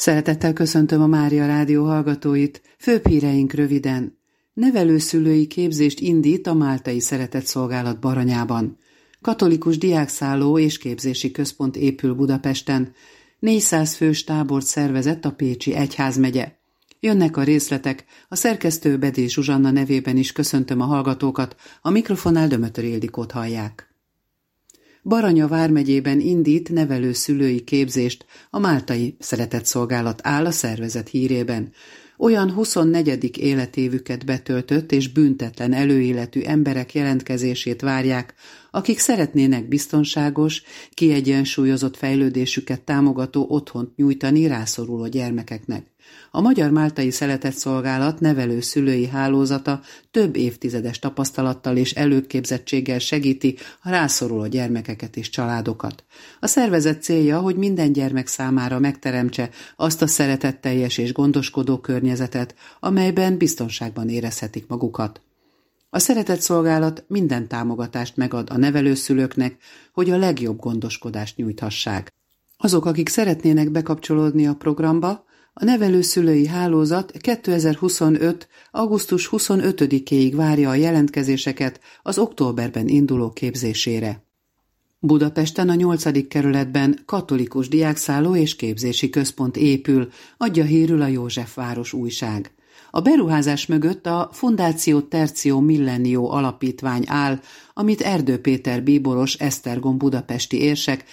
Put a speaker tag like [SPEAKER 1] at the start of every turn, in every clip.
[SPEAKER 1] Szeretettel köszöntöm a Mária Rádió hallgatóit, főbb híreink röviden. Nevelőszülői képzést indít a Máltai Szeretetszolgálat Baranyában. Katolikus diákszálló és képzési központ épül Budapesten. 400 fős tábort szervezett a Pécsi Egyházmegye. Jönnek a részletek, a szerkesztő Bedés Zsuzsanna nevében is köszöntöm a hallgatókat, a mikrofonnál Dömötör Ildikót hallják. Baranya vármegyében indít nevelőszülői képzést, a Máltai Szeretetszolgálat áll a szervezet hírében. Olyan 24. életévüket betöltött és büntetlen előéletű emberek jelentkezését várják, akik szeretnének biztonságos, kiegyensúlyozott fejlődésüket támogató otthont nyújtani rászoruló gyermekeknek. A Magyar Máltai Szeretetszolgálat nevelőszülői hálózata több évtizedes tapasztalattal és előképzettséggel segíti a rászoruló gyermekeket és családokat. A szervezet célja, hogy minden gyermek számára megteremtse azt a szeretetteljes és gondoskodó környezetet, amelyben biztonságban érezhetik magukat. A Szeretetszolgálat minden támogatást megad a nevelőszülőknek, hogy a legjobb gondoskodást nyújthassák. Azok, akik szeretnének bekapcsolódni a programba, a nevelőszülői hálózat 2025. augusztus 25-éig várja a jelentkezéseket az októberben induló képzésére. Budapesten a 8. kerületben katolikus diákszálló és képzési központ épül, adja hírül a Józsefváros újság. A beruházás mögött a Fundáció Tertio Millennio alapítvány áll, amit Erdő Péter bíboros Esztergom budapesti érsek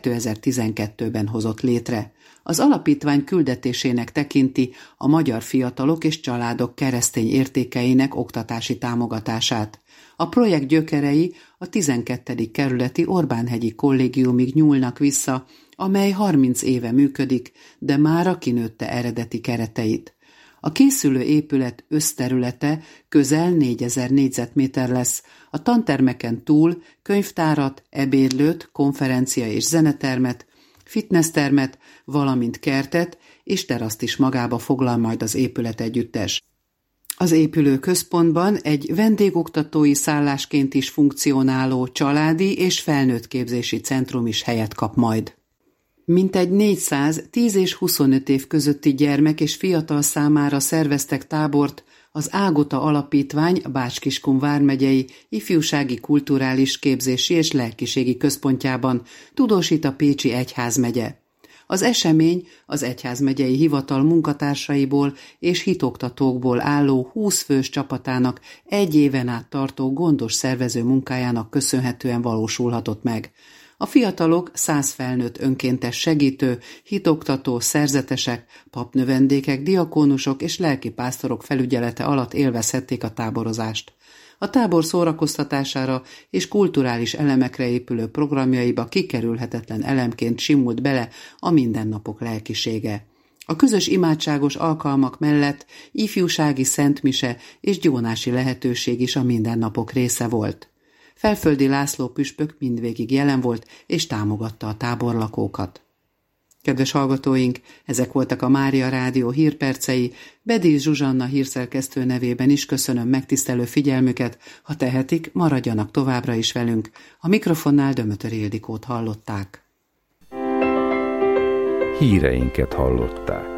[SPEAKER 1] 2012-ben hozott létre. Az alapítvány küldetésének tekinti a magyar fiatalok és családok keresztény értékeinek oktatási támogatását. A projekt gyökerei a 12. kerületi Orbánhegyi kollégiumig nyúlnak vissza, amely 30 éve működik, de mára kinőtte eredeti kereteit. A készülő épület összterülete közel 4000 négyzetméter lesz, a tantermeken túl könyvtárat, ebédlőt, konferencia- és zenetermet, fitnesstermet, valamint kertet és teraszt is magába foglal majd az épület együttes. Az épülő központban egy vendégoktatói szállásként is funkcionáló családi és felnőtt képzési centrum is helyet kap majd. Mintegy 400 10 és 25 év közötti gyermek és fiatal számára szerveztek tábort az Ágota Alapítvány Bács-Kiskun vármegyei ifjúsági, kulturális, képzési és lelkiségi központjában, tudósít a Pécsi Egyházmegye. Az esemény az egyházmegyei hivatal munkatársaiból és hitoktatókból álló 20 fős csapatának egy éven át tartó gondos szervező munkájának köszönhetően valósulhatott meg. A fiatalok 100 felnőtt önkéntes segítő, hitoktató, szerzetesek, papnövendékek, diakónusok és lelkipásztorok felügyelete alatt élvezhették a táborozást. A tábor szórakoztatására és kulturális elemekre épülő programjaiba kikerülhetetlen elemként simult bele a mindennapok lelkisége. A közös imádságos alkalmak mellett ifjúsági szentmise és gyónási lehetőség is a mindennapok része volt. Felföldi László püspök mindvégig jelen volt és támogatta a táborlakókat. Kedves hallgatóink, ezek voltak a Mária Rádió hírpercei, Bedés Zsuzsanna hírszerkesztő nevében is köszönöm megtisztelő figyelmüket, ha tehetik, maradjanak továbbra is velünk. A mikrofonnál Dömötör Ildikót hallották.
[SPEAKER 2] Híreinket hallották.